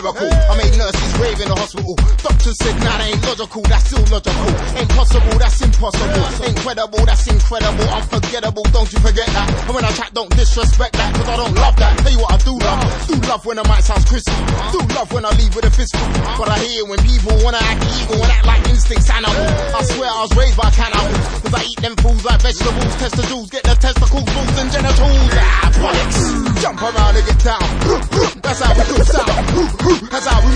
comical. I made nurses rave in the hospital. Doctors said, nah, that ain't logical, that's illogical. Ain't possible, that's impossible. Incredible, that's incredible. Unforgettable, don't you forget that. And when I chat, don't disrespect that, cause I don't love that. Tell you what I do love. Do love when the mic sounds crispy. Do love when I leave with a fistful. But I hear when people wanna act evil and act like instincts animal. I swear I was raised by cannibals, cause I eat them fools like vegetables. Test the jewels, get the testicles, balls and genitals. Bollocks. Jump around and get down. That's how we do sound. That's how we